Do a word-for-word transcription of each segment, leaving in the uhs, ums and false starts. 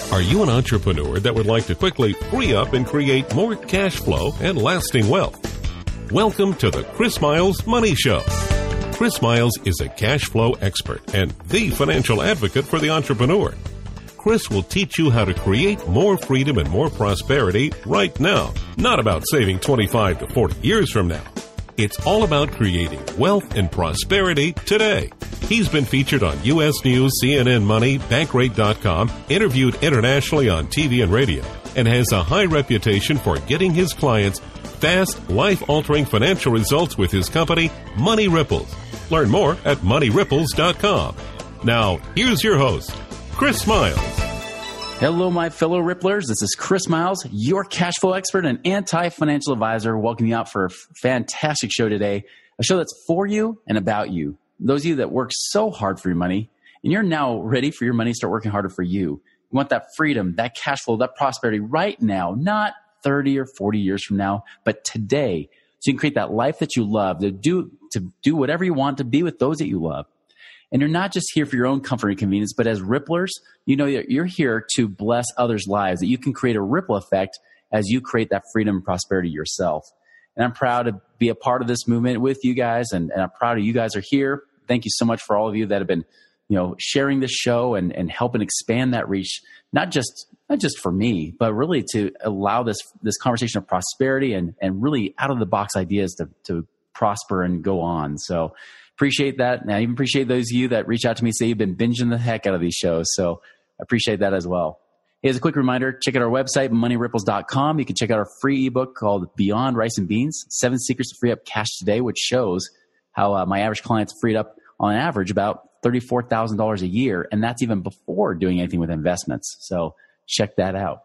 Are you an entrepreneur that would like to quickly free up and create more cash flow and lasting wealth? Welcome to the Chris Miles Money Show. Chris Miles is a cash flow expert and the financial advocate for the entrepreneur. Chris will teach you how to create more freedom and more prosperity right now. Not about saving twenty-five to forty years from now. It's all about creating wealth and prosperity today. He's been featured on U S News, C N N Money, Bankrate dot com, interviewed internationally on T V and radio, and has a high reputation for getting his clients fast, life-altering financial results with his company, Money Ripples. Learn more at money ripples dot com. Now, here's your host, Chris Miles. Hello, my fellow Ripplers. This is Chris Miles, your cash flow expert and anti-financial advisor, welcoming you out for a fantastic show today, a show that's for you and about you. Those of you that work so hard for your money, and you're now ready for your money to start working harder for you. You want that freedom, that cash flow, that prosperity right now, not thirty or forty years from now, but today. So you can create that life that you love, to do, to do whatever you want, to be with those that you love. And you're not just here for your own comfort and convenience, but as Ripplers, you know you're here to bless others' lives, that you can create a ripple effect as you create that freedom and prosperity yourself. And I'm proud to be a part of this movement with you guys, and, and I'm proud of you guys are here. Thank you so much for all of you that have been, you know, sharing this show and, and helping expand that reach, not just not just for me, but really to allow this this conversation of prosperity and, and really out-of-the-box ideas to, to prosper and go on. So appreciate that. And I even appreciate those of you that reach out to me and say you've been binging the heck out of these shows. So I appreciate that as well. Hey, as a quick reminder, check out our website, money ripples dot com. You can check out our free ebook called Beyond Rice and Beans, Seven Secrets to Free Up Cash Today, which shows how uh, my average client's freed up on average about thirty-four thousand dollars a year. And that's even before doing anything with investments. So check that out.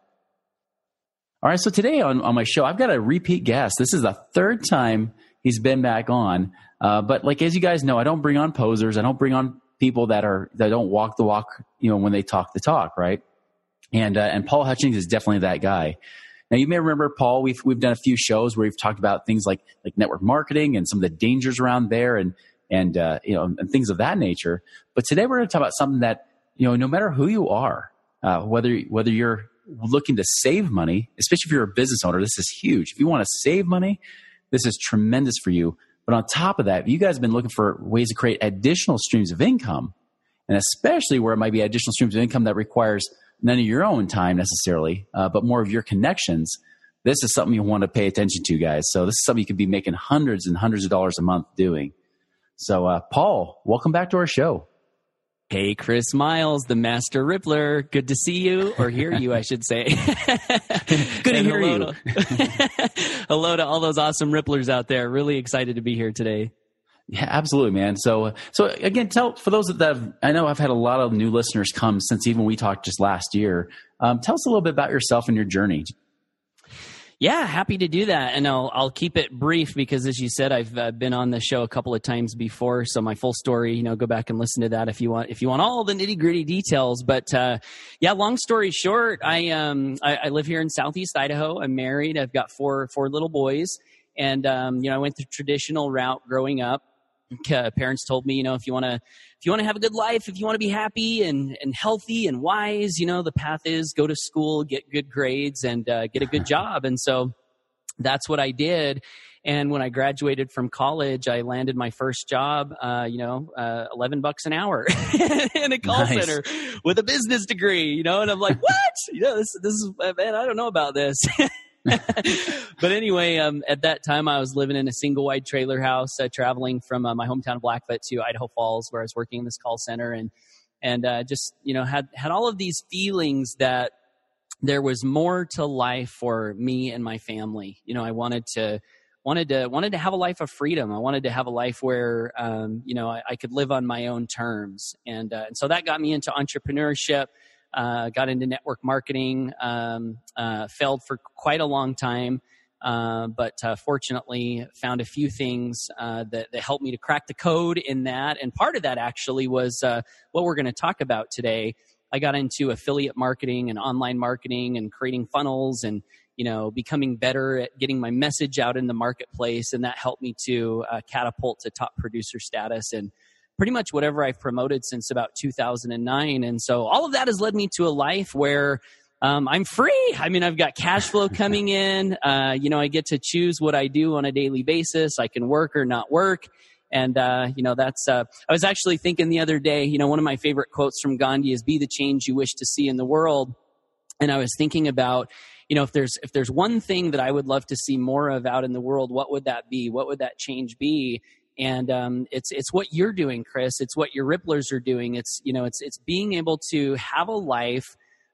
All right. So today on, on my show, I've got a repeat guest. This is the third time he's been back on. Uh, but like, as you guys know, I don't bring on posers. I don't bring on people that are, that don't walk the walk, you know, when they talk the talk. Right. And, uh, and Paul Hutchings is definitely that guy. Now, you may remember, Paul, we've, we've done a few shows where we've talked about things like, like network marketing and some of the dangers around there and, and, uh, you know, and things of that nature. But today we're going to talk about something that, you know, no matter who you are, uh, whether, whether you're looking to save money, especially if you're a business owner, this is huge. If you want to save money, this is tremendous for you. But on top of that, you guys have been looking for ways to create additional streams of income, and especially where it might be additional streams of income that requires none of your own time necessarily, uh, but more of your connections. This is something you want to pay attention to, guys. So this is something you could be making hundreds and hundreds of dollars a month doing. So, uh, Paul, welcome back to our show. Hey, Chris Miles, the Master Rippler. Good to see you, or hear you, I should say. Good to hear you. To, hello to all those awesome Ripplers out there. Really excited to be here today. Yeah, absolutely, man. So, so again, tell for those that have, I know I've had a lot of new listeners come since even we talked just last year. Um, tell us a little bit about yourself and your journey. Yeah, happy to do that. And I'll I'll keep it brief because, as you said, I've uh, been on the show a couple of times before. So my full story, you know, go back and listen to that if you want, if you want all the nitty gritty details. But uh, yeah, long story short, I um I, I live here in Southeast Idaho. I'm married. I've got four four little boys, and um you know, I went the traditional route growing up. Uh, parents told me, you know, if you want to, if you want to have a good life, if you want to be happy and, and healthy and wise, you know, the path is go to school, get good grades, and uh, get a good job. And so that's what I did. And when I graduated from college, I landed my first job, uh, you know, uh, eleven bucks an hour in a call Nice. center with a business degree, you know, and I'm like, what? You know, this, this is, man, I don't know about this. But anyway, um, at that time, I was living in a single wide trailer house, uh, traveling from uh, my hometown of Blackfoot to Idaho Falls, where I was working in this call center, and and uh, just you know had had all of these feelings that there was more to life for me and my family. You know, I wanted to wanted to wanted to have a life of freedom. I wanted to have a life where um, you know I, I could live on my own terms, and uh, and so that got me into entrepreneurship. Uh, got into network marketing, um, uh, failed for quite a long time, uh, but uh, fortunately found a few things uh, that, that helped me to crack the code in that. And part of that actually was uh, what we're going to talk about today. I got into affiliate marketing and online marketing and creating funnels and, you know, becoming better at getting my message out in the marketplace. And that helped me to uh, catapult to top producer status and pretty much whatever I've promoted since about two thousand nine. And so all of that has led me to a life where um, I'm free. I mean, I've got cash flow coming in. Uh, you know, I get to choose what I do on a daily basis. I can work or not work. And, uh, you know, that's, uh, I was actually thinking the other day, you know, one of my favorite quotes from Gandhi is, be the change you wish to see in the world. And I was thinking about, you know, if there's, if there's one thing that I would love to see more of out in the world, what would that be? What would that change be? And, um, it's, it's what you're doing, Chris. It's what your Ripplers are doing. It's, you know, it's, it's being able to have a life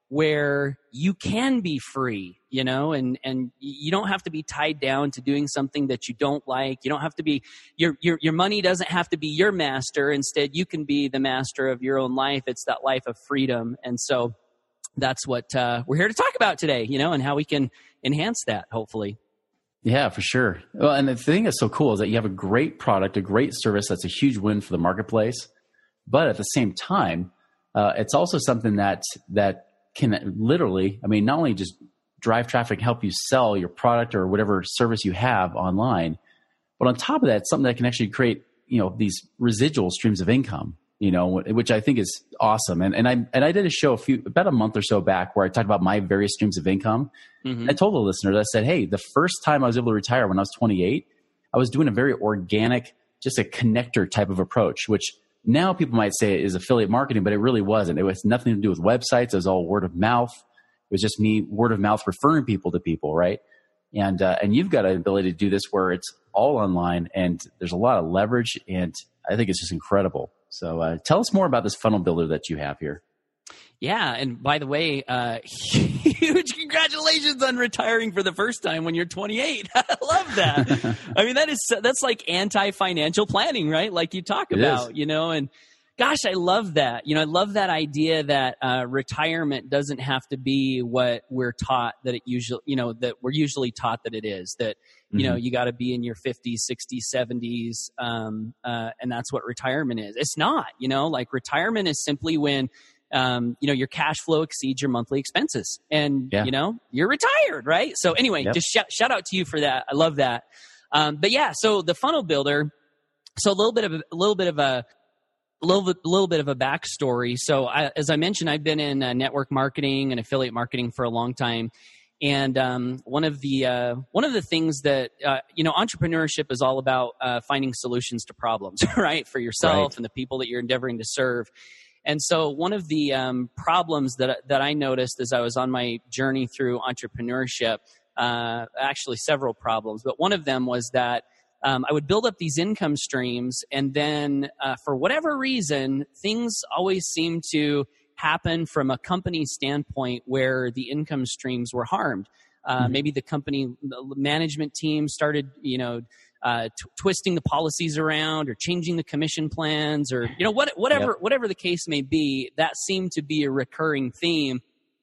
where you can be free, you know, and, and you don't have to be tied down to doing something that you don't like. You don't have to be, your, your, your money doesn't have to be your master. Instead, you can be the master of your own life. It's that life of freedom. And so that's what, uh, we're here to talk about today, you know, and how we can enhance that, hopefully. Yeah, for sure. Well, and the thing that's so cool is that you have a great product, a great service that's a huge win for the marketplace. But at the same time, uh, it's also something that, that, can literally, I mean, not only just drive traffic, help you sell your product or whatever service you have online, but on top of that, it's something that can actually create, you know, these residual streams of income, you know, which I think is awesome. And, and I, and I did a show a few, about a month or so back where I talked about my various streams of income. Mm-hmm. I told the listeners, I said, hey, the first time I was able to retire when I was twenty-eight, I was doing a very organic, just a connector type of approach, which now people might say it is affiliate marketing, but it really wasn't. It was nothing to do with websites. It was all word of mouth. It was just me word of mouth referring people to people, right? And uh, and you've got an ability to do this where it's all online and there's a lot of leverage, and I think it's just incredible. So uh, tell us more about this funnel builder that you have here. Yeah, and by the way, uh, huge congratulations on retiring for the first time when you're twenty-eight. I love that. I mean, that is that's like anti-financial planning, right? Like you talk about, you know, and gosh, I love that. You know, I love that idea that uh, retirement doesn't have to be what we're taught that it usually, you know, that we're usually taught that it is. That, you mm-hmm. know, you got to be in your fifties, sixties, seventies, um, uh, and that's what retirement is. It's not, you know, like retirement is simply when Um, you know, your cash flow exceeds your monthly expenses and, yeah. you know, you're retired, right? So anyway, yep. just sh- shout out to you for that. I love that. Um, but yeah, so the funnel builder, so a little bit of a, a little bit of a, a little bit, a little bit of a backstory. So I, as I mentioned, I've been in uh, network marketing and affiliate marketing for a long time. And, um, one of the, uh, one of the things that, uh, you know, entrepreneurship is all about, uh, finding solutions to problems, right? For yourself right. and the people that you're endeavoring to serve. And so one of the um, problems that that I noticed as I was on my journey through entrepreneurship, uh, actually several problems, but one of them was that um, I would build up these income streams, and then uh, for whatever reason, things always seemed to happen from a company standpoint where the income streams were harmed. Uh, mm-hmm. Maybe the company management team started, you know, Uh, t- twisting the policies around or changing the commission plans or, you know, what, whatever, yep. whatever the case may be, that seemed to be a recurring theme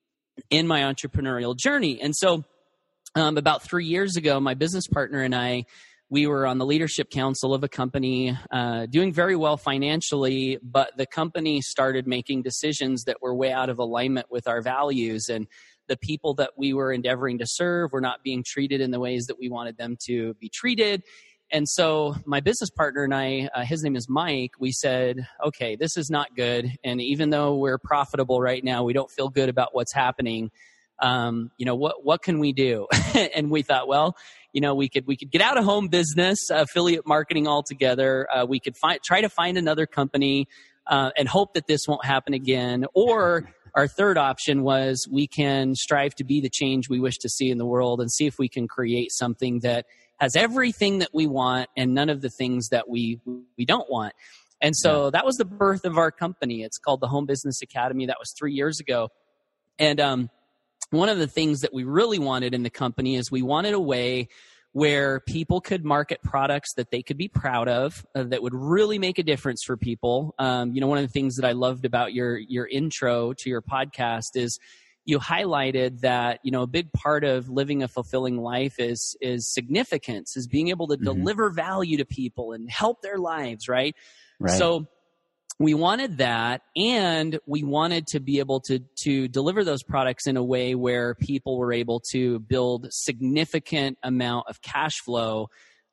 in my entrepreneurial journey. And so, um, about three years ago, my business partner and I, we were on the leadership council of a company, uh, doing very well financially, but the company started making decisions that were way out of alignment with our values, and the people that we were endeavoring to serve were not being treated in the ways that we wanted them to be treated. And so my business partner and I, uh, his name is Mike, we said, okay, this is not good. And even though we're profitable right now, we don't feel good about what's happening. Um, you know, what, what can we do? And we thought, well, you know, we could, we could get out of home business, affiliate marketing altogether. Uh, we could find, try to find another company, uh, and hope that this won't happen again. Or our third option was we can strive to be the change we wish to see in the world and see if we can create something that has everything that we want and none of the things that we we don't want. And so yeah. that was the birth of our company. It's called the Home Business Academy. That was three years ago. And um, one of the things that we really wanted in the company is we wanted a way where people could market products that they could be proud of, uh, that would really make a difference for people. Um, you know, one of the things that I loved about your your intro to your podcast is you highlighted that, you know, a big part of living a fulfilling life is is significance, is being able to mm-hmm. deliver value to people and help their lives, right? Right. So we wanted that, and we wanted to be able to to deliver those products in a way where people were able to build significant amount of cash flow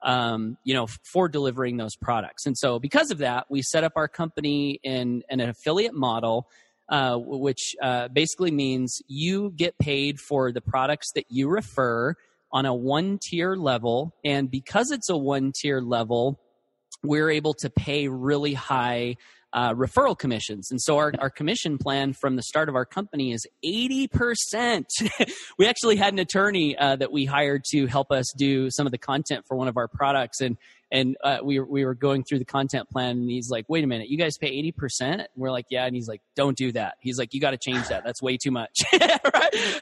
um, you know, for delivering those products. And so because of that, we set up our company in, in an affiliate model, uh, which uh, basically means you get paid for the products that you refer on a one-tier level. And because it's a one-tier level, we're able to pay really high uh, referral commissions. And so our, our commission plan from the start of our company is eighty percent. We actually had an attorney uh, that we hired to help us do some of the content for one of our products. And and uh, we, we were going through the content plan, and he's like, wait a minute, you guys pay eighty percent? And we're like, yeah. And he's like, don't do that. He's like, you got to change that. That's way too much. Right?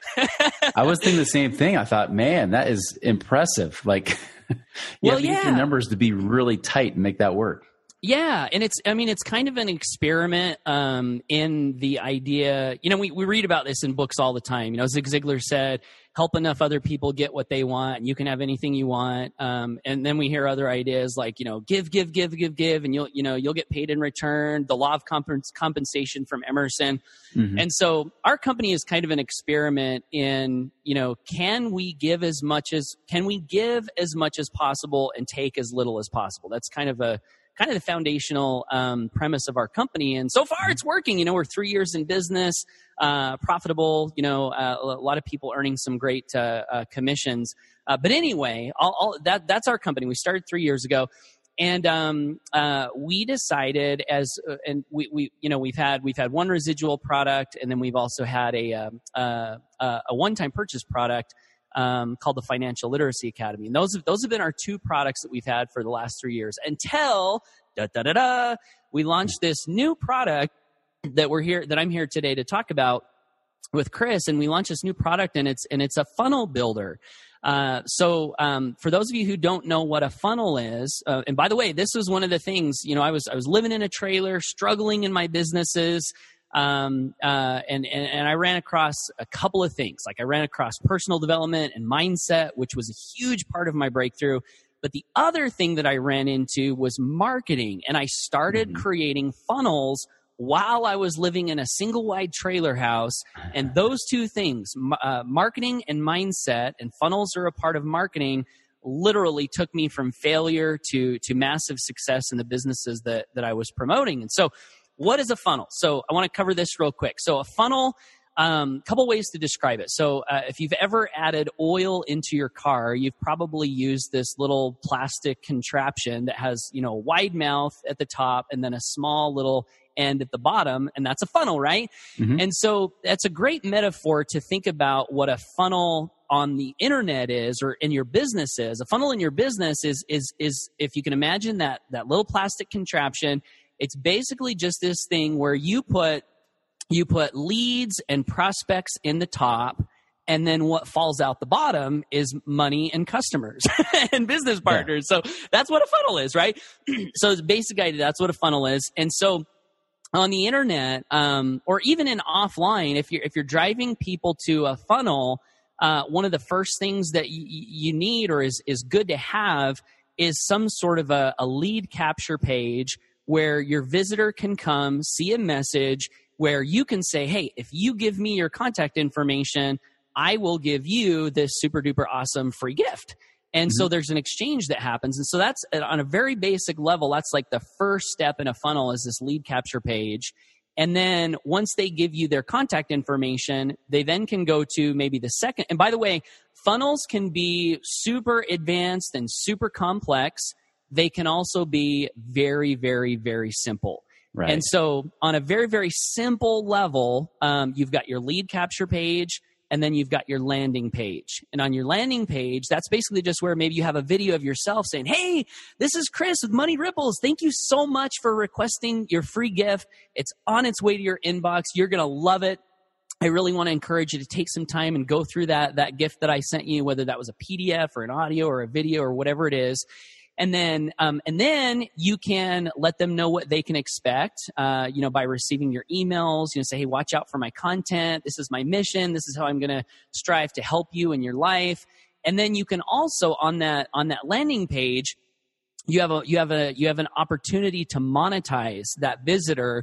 I was thinking the same thing. I thought, man, that is impressive. Like, you well, have to yeah. get your numbers to be really tight and make that work. Yeah, and it's, I mean, it's kind of an experiment um, in the idea, you know, we, we read about this in books all the time. You know, Zig Ziglar said, help enough other people get what they want, and you can have anything you want. Um, and then we hear other ideas like, you know, give, give, give, give, give, and you'll, you know, you'll get paid in return. The law of comp- compensation from Emerson. Mm-hmm. And so our company is kind of an experiment in, you know, can we give as much as, can we give as much as possible and take as little as possible? That's kind of a, kind of the foundational um, premise of our company. And so far it's working. You know, we're three years in business, uh, profitable, you know, uh, a lot of people earning some great uh, uh, commissions. Uh, but anyway, all, all that that's our company. We started three years ago. And um, uh, we decided as, uh, and we, we, you know, we've had we've had one residual product, and then we've also had a um, uh, uh, a one-time purchase product Um, called the Financial Literacy Academy. And those have, those have been our two products that we've had for the last three years until da, da, da, da, we launched this new product that we're here, that I'm here today to talk about with Chris. And we launched this new product, and it's, and it's a funnel builder. Uh, so, um, for those of you who don't know what a funnel is, uh, and by the way, this was one of the things, you know, I was, I was living in a trailer, struggling in my businesses. Um, uh, and, and, and I ran across a couple of things. Like I ran across personal development and mindset, which was a huge part of my breakthrough. But the other thing that I ran into was marketing. And I started mm-hmm. creating funnels while I was living in a single wide trailer house. And those two things, uh, marketing and mindset, and funnels are a part of marketing, literally took me from failure to, to massive success in the businesses that, that I was promoting. And so, what is a funnel? So I want to cover this real quick. So a funnel, a um, couple ways to describe it. So uh, if you've ever added oil into your car, you've probably used this little plastic contraption that has, you know, a wide mouth at the top and then a small little end at the bottom, and that's a funnel, right? Mm-hmm. And so that's a great metaphor to think about what a funnel on the internet is, or in your business is. A funnel in your business is is is if you can imagine that that little plastic contraption. It's basically just this thing where you put you put leads and prospects in the top, and then what falls out the bottom is money and customers and business partners. Yeah. So that's what a funnel is, right? So the basic idea, that's what a funnel is. And so on the internet, um, or even in offline, if you're if you're driving people to a funnel, uh, one of the first things that y- you need or is is good to have is some sort of a, a lead capture page, where your visitor can come see a message where you can say, hey, if you give me your contact information, I will give you this super duper awesome free gift. And mm-hmm. so there's an exchange that happens. And so that's on a very basic level. That's like the first step in a funnel, is this lead capture page. And then once they give you their contact information, they then can go to maybe the second. And by the way, funnels can be super advanced and super complex. They can also be very, very, very simple. Right. And so on a very, very simple level, um, you've got your lead capture page, and then you've got your landing page. And on your landing page, that's basically just where maybe you have a video of yourself saying, hey, this is Chris with Money Ripples. Thank you so much for requesting your free gift. It's on its way to your inbox. You're going to love it. I really want to encourage you to take some time and go through that, that gift that I sent you, whether that was a P D F or an audio or a video or whatever it is. And then, um, and then you can let them know what they can expect, uh, you know, by receiving your emails. You know, say, hey, watch out for my content. This is my mission. This is how I'm going to strive to help you in your life. And then you can also on that on that landing page, you have a you have a you have an opportunity to monetize that visitor,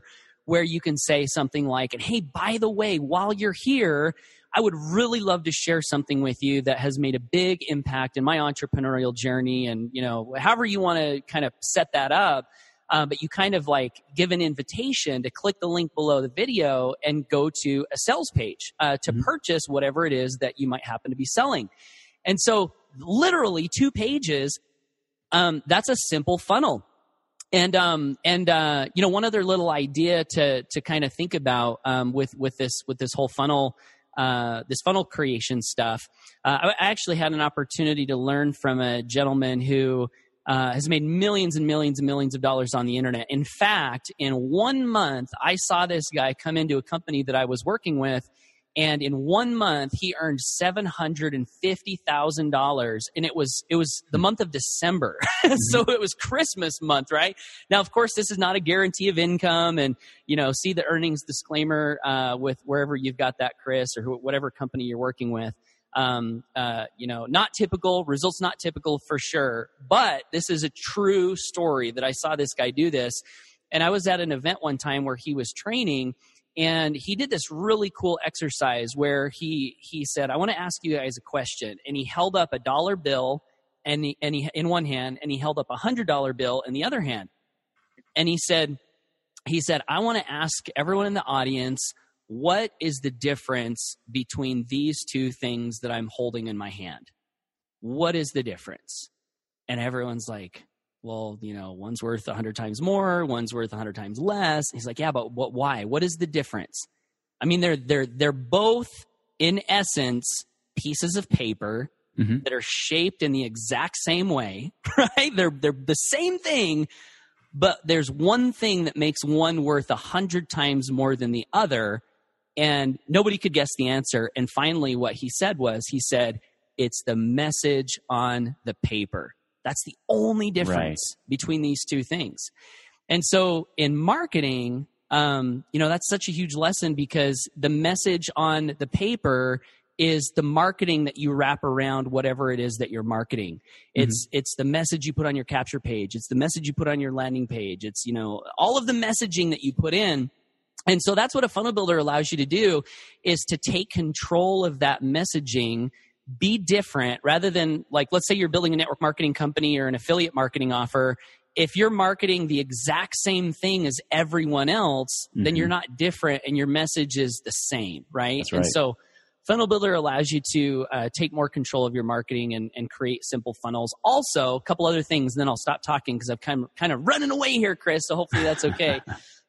where you can say something like, and hey, by the way, while you're here, I would really love to share something with you that has made a big impact in my entrepreneurial journey. And, you know, however you want to kind of set that up, uh, but you kind of like give an invitation to click the link below the video and go to a sales page uh, to mm-hmm. purchase whatever it is that you might happen to be selling. And so literally two pages, um, that's a simple funnel. And, um, and, uh, you know, one other little idea to, to kind of think about, um, with, with this, with this whole funnel, uh, this funnel creation stuff. Uh, I actually had an opportunity to learn from a gentleman who, uh, has made millions and millions and millions of dollars on the internet. In fact, in one month, I saw this guy come into a company that I was working with, and in one month, he earned seven hundred fifty thousand dollars, and it was it was the month of December. So it was Christmas month, right? Now, of course, this is not a guarantee of income, and, you know, see the earnings disclaimer uh, with wherever you've got that, Chris, or whatever company you're working with. Um, uh, you know, not typical, results not typical for sure, but this is a true story that I saw this guy do this. And I was at an event one time where he was training, and he did this really cool exercise where he he said, I want to ask you guys a question. And he held up a dollar bill and he, and he in one hand, and he held up a hundred dollar bill in the other hand. And he said, he said, I want to ask everyone in the audience, what is the difference between these two things that I'm holding in my hand? What is the difference? And everyone's like, well, you know, one's worth a hundred times more, one's worth a hundred times less. He's like, yeah, but what, why? What is the difference? I mean, they're, they're, they're both in essence pieces of paper mm-hmm. that are shaped in the exact same way, right? They're, they're the same thing, but there's one thing that makes one worth a hundred times more than the other. And nobody could guess the answer. And finally, what he said was, he said, it's the message on the paper. That's the only difference right. between these two things. And so in marketing, um, you know, that's such a huge lesson, because the message on the paper is the marketing that you wrap around whatever it is that you're marketing. It's, mm-hmm. it's the message you put on your capture page. It's the message you put on your landing page. It's, you know, all of the messaging that you put in. And so that's what a funnel builder allows you to do, is to take control of that messaging, be different, rather than, like, let's say you're building a network marketing company or an affiliate marketing offer. If you're marketing the exact same thing as everyone else, mm-hmm. then you're not different and your message is the same, right? That's right. And so funnel builder allows you to uh, take more control of your marketing and, and create simple funnels. Also, a couple other things, and then I'll stop talking because I'm kind of, kind of running away here, Chris, so hopefully that's okay.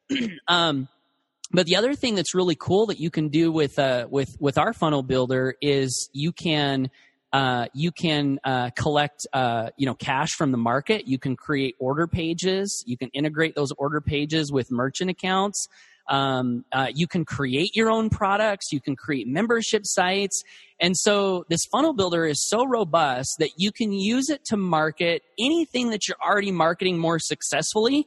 um, But the other thing that's really cool that you can do with uh, with with our funnel builder is you can uh, you can uh, collect uh, you know cash from the market. You can create order pages. You can integrate those order pages with merchant accounts. Um, uh, you can create your own products. You can create membership sites. And so this funnel builder is so robust that you can use it to market anything that you're already marketing more successfully.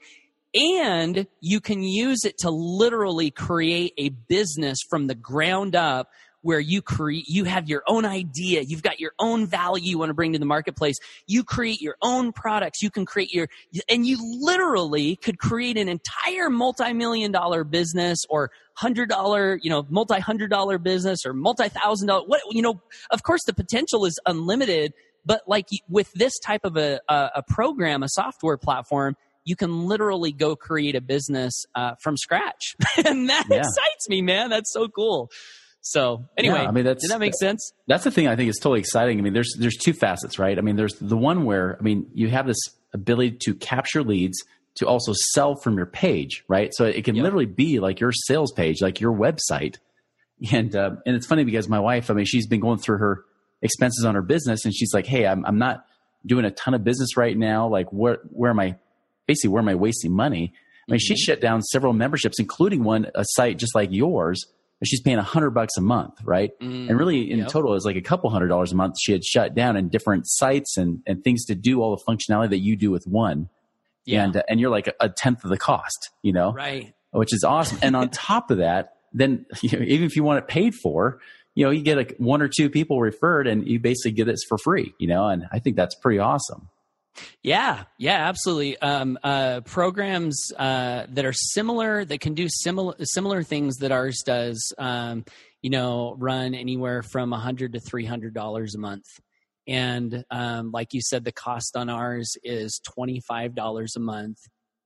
And you can use it to literally create a business from the ground up, where you create, you have your own idea. You've got your own value you want to bring to the marketplace. You create your own products. You can create your, and you literally could create an entire multi-million dollar business, or hundred dollar, you know, multi-hundred dollar business, or multi-thousand dollar. What, you know, of course the potential is unlimited, but like with this type of a, a, a program, a software platform, you can literally go create a business uh, from scratch. And that yeah. excites me, man. That's so cool. So anyway, yeah, I mean, that's, did that make sense? That's the thing I think is totally exciting. I mean, there's there's two facets, right? I mean, there's the one where, I mean, you have this ability to capture leads to also sell from your page, right? So it can yep. literally be like your sales page, like your website. And uh, and it's funny because my wife, I mean, she's been going through her expenses on her business, and she's like, hey, I'm I'm not doing a ton of business right now. Like, where where am I? Basically, where am I wasting money? I mean, mm-hmm. she shut down several memberships, including one, a site just like yours, but she's paying a hundred bucks a month, right? Mm-hmm. And really, in yep. total, it was like a couple hundred dollars a month she had shut down, in different sites and, and things to do all the functionality that you do with one. Yeah. And, uh, and you're like a, a tenth of the cost, you know? Right. Which is awesome. And on top of that, then you know, even if you want it paid for, you know, you get like one or two people referred, and you basically get this for free, you know? And I think that's pretty awesome. Yeah, yeah, absolutely. Um, uh, programs uh, that are similar, that can do similar similar things that ours does, um, you know, run anywhere from one hundred dollars to three hundred dollars a month. And um, like you said, the cost on ours is twenty-five dollars a month.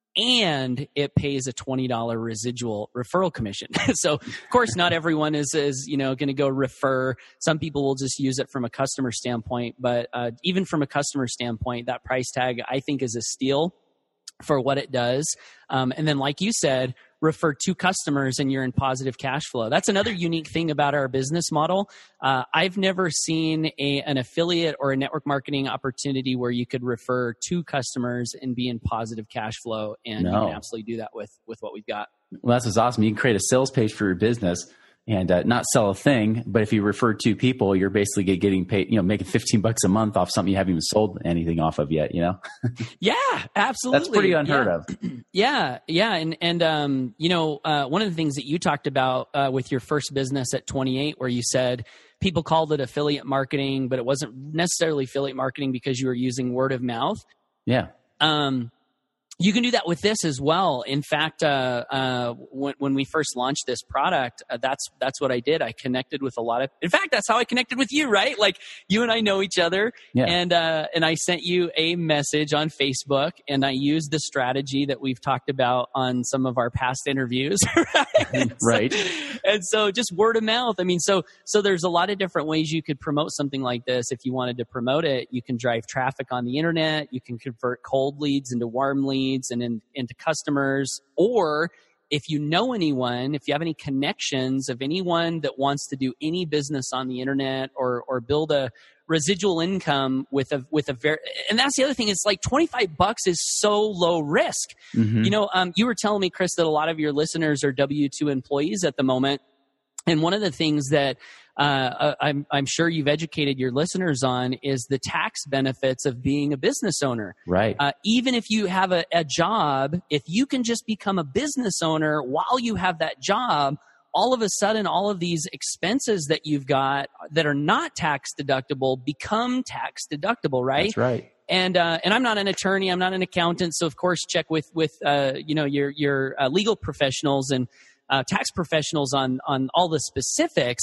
And it pays a twenty dollars residual referral commission. So, of course, not everyone is, is you know, going to go refer. Some people will just use it from a customer standpoint. But uh, even from a customer standpoint, that price tag, I think, is a steal for what it does. Um, and then, like you said, refer two customers and you're in positive cash flow. That's another unique thing about our business model. Uh, I've never seen a, an affiliate or a network marketing opportunity where you could refer two customers and be in positive cash flow. And no. You can absolutely do that with, with what we've got. Well, that's what's awesome. You can create a sales page for your business and uh, not sell a thing. But if you refer two people, you're basically get, getting paid, you know, making fifteen bucks a month off something you haven't even sold anything off of yet, you know? Yeah, absolutely. That's pretty unheard yeah. of. Yeah. Yeah. And, and, um, you know, uh, one of the things that you talked about, uh, with your first business at twenty-eight, where you said people called it affiliate marketing, but it wasn't necessarily affiliate marketing because you were using word of mouth. Yeah. Um, You can do that with this as well. In fact, uh, uh, when, when we first launched this product, uh, that's that's what I did. I connected with a lot of. In fact, that's how I connected with you, right? Like you and I know each other, yeah. and uh, and I sent you a message on Facebook, and I used the strategy that we've talked about on some of our past interviews, right? Right. So, and so, just word of mouth. I mean, so so there's a lot of different ways you could promote something like this. If you wanted to promote it, you can drive traffic on the internet. You can convert cold leads into warm leads. and in, into customers, or if you know anyone, if you have any connections of anyone that wants to do any business on the internet or or build a residual income with a with a very, and that's the other thing. It's like twenty-five bucks is so low risk. Mm-hmm. You know, um, you were telling me, Chris, that a lot of your listeners are W two employees at the moment, and one of the things that Uh, I'm, I'm sure you've educated your listeners on is the tax benefits of being a business owner. Right. Uh, even if you have a, a job, if you can just become a business owner while you have that job, all of a sudden, all of these expenses that you've got that are not tax deductible become tax deductible, right? That's right. And uh, and I'm not an attorney, I'm not an accountant, so of course check with with uh, you know your your uh, legal professionals and uh, tax professionals on on all the specifics.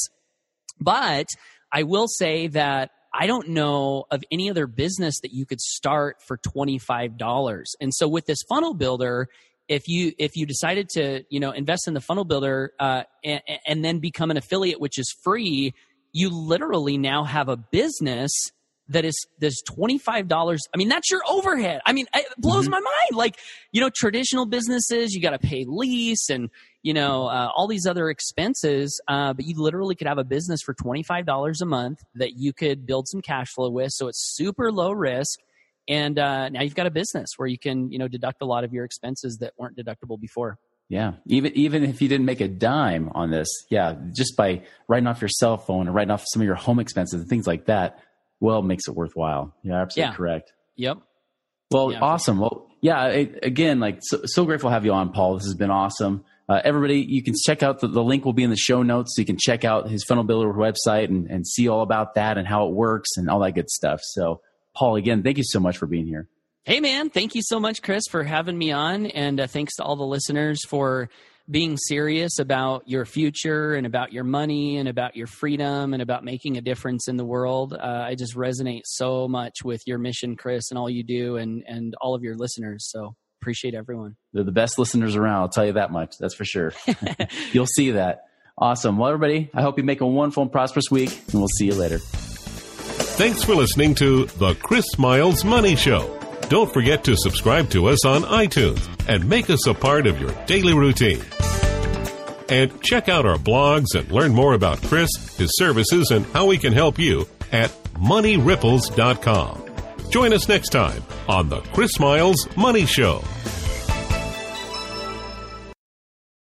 But I will say that I don't know of any other business that you could start for twenty-five dollars. And so with this funnel builder, if you if you decided to, you know, invest in the funnel builder uh, and, and then become an affiliate, which is free, you literally now have a business that is there's twenty-five dollars. I mean, that's your overhead. I mean, it blows mm-hmm. my mind. Like, you know, traditional businesses, you got to pay lease and, you know, uh, all these other expenses. Uh, but you literally could have a business for twenty-five dollars a month that you could build some cash flow with. So it's super low risk. And uh, now you've got a business where you can, you know, deduct a lot of your expenses that weren't deductible before. Yeah. Even even if you didn't make a dime on this, yeah, just by writing off your cell phone and writing off some of your home expenses and things like that, well, it makes it worthwhile. Yeah, absolutely yeah. correct. Yep. Well, yeah, awesome. Sure. Well, yeah, it, again, like so, so grateful to have you on, Paul. This has been awesome. Uh, everybody, you can check out the, the link will be in the show notes. So you can check out his Funnel Builder website and, and see all about that and how it works and all that good stuff. So, Paul, again, thank you so much for being here. Hey, man. Thank you so much, Chris, for having me on. And uh, thanks to all the listeners for being serious about your future and about your money and about your freedom and about making a difference in the world. Uh, I just resonate so much with your mission, Chris, and all you do and, and all of your listeners. So appreciate everyone. They're the best listeners around. I'll tell you that much. That's for sure. You'll see that. Awesome. Well, everybody, I hope you make a wonderful and prosperous week, and we'll see you later. Thanks for listening to The Chris Miles Money Show. Don't forget to subscribe to us on iTunes and make us a part of your daily routine. And check out our blogs and learn more about Chris, his services, and how we can help you at money ripples dot com. Join us next time on The Chris Miles Money Show.